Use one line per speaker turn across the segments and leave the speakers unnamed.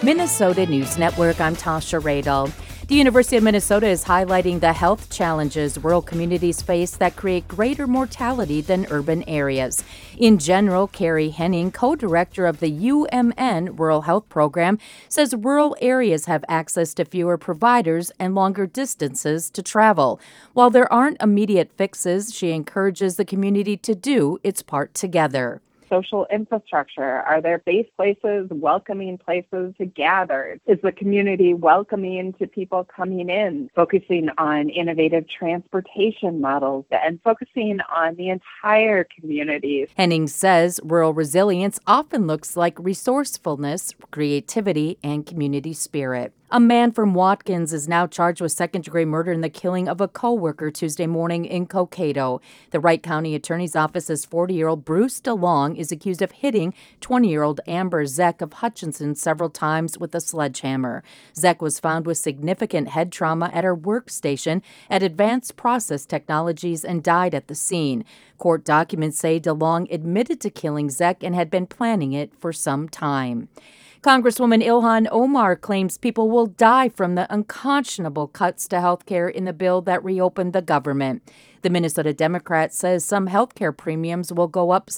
Minnesota News Network, I'm Tasha Radel. The University of Minnesota is highlighting the health challenges rural communities face that create greater mortality than urban areas. In general, Carrie Henning, co-director of the UMN Rural Health Program, says rural areas have access to fewer providers and longer distances to travel. While there aren't immediate fixes, she encourages the community to do its part together.
Social infrastructure? Are there base places, welcoming places to gather? Is the community welcoming to people coming in? Focusing on innovative transportation models and focusing on the entire community.
Henning says rural resilience often looks like resourcefulness, creativity, and community spirit. A man from Watkins is now charged with second-degree murder in the killing of a co-worker Tuesday morning in Cokato. The Wright County Attorney's Office says 40-year-old Bruce DeLong is accused of hitting 20-year-old Amber Zeck of Hutchinson several times with a sledgehammer. Zeck was found with significant head trauma at her workstation at Advanced Process Technologies and died at the scene. Court documents say DeLong admitted to killing Zeck and had been planning it for some time. Congresswoman Ilhan Omar claims people will die from the unconscionable cuts to health care in the bill that reopened the government. The Minnesota Democrat says some health care premiums will go up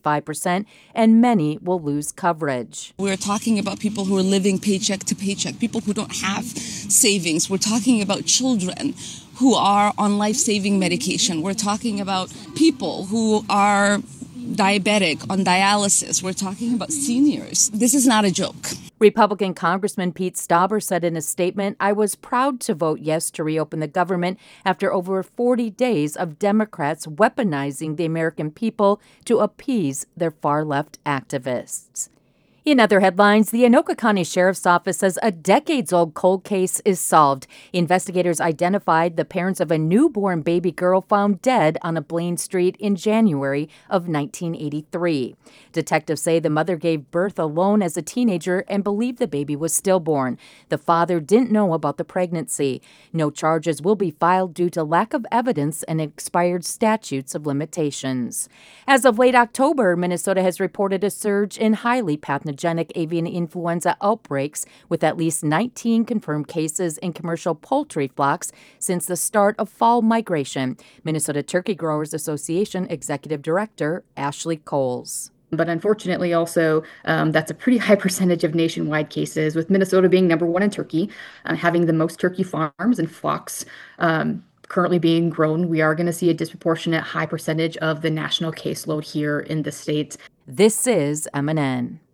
75% and many will lose coverage.
We're talking about people who are living paycheck to paycheck, people who don't have savings. We're talking about children who are on life-saving medication. We're talking about people who are diabetic, on dialysis. We're talking about seniors. This is not a joke.
Republican Congressman Pete Stauber said in a statement, "I was proud to vote yes to reopen the government after over 40 days of Democrats weaponizing the American people to appease their far-left activists." In other headlines, the Anoka County Sheriff's Office says a decades-old cold case is solved. Investigators identified the parents of a newborn baby girl found dead on a Blaine Street in January of 1983. Detectives say the mother gave birth alone as a teenager and believed the baby was stillborn. The father didn't know about the pregnancy. No charges will be filed due to lack of evidence and expired statutes of limitations. As of late October, Minnesota has reported a surge in highly pathogenic avian influenza outbreaks, with at least 19 confirmed cases in commercial poultry flocks since the start of fall migration. Minnesota Turkey Growers Association Executive Director Ashley Coles.
But unfortunately, also, that's a pretty high percentage of nationwide cases, with Minnesota being number one in turkey, having the most turkey farms and flocks currently being grown. We are going to see a disproportionate high percentage of the national caseload here in the state.
This is MNN.